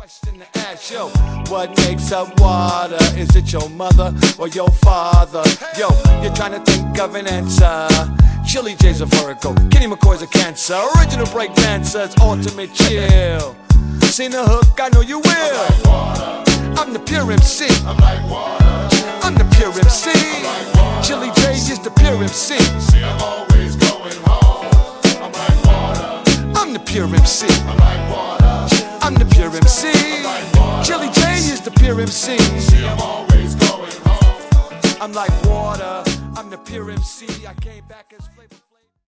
question to ask, yo. What makes up water? Is it your mother or your father? Yo, you're trying to think of an answer. Chili J's a Virgo, Kenny McCoy's a Cancer. Original break dancers, ultimate chill. Seen the hook, I know you will. I'm like water. I'm the pure MC. I'm like water. I'm the pure MC. I'm like water. Chili J is the pure MC. See, I'm always going home. I'm like water. I'm the pure MC. I'm like water. I'm the pure MC. I'm like water. Chili J is the pure MC. See, I'm always going home. I'm like water. I'm the pure MC. I came back as flavor.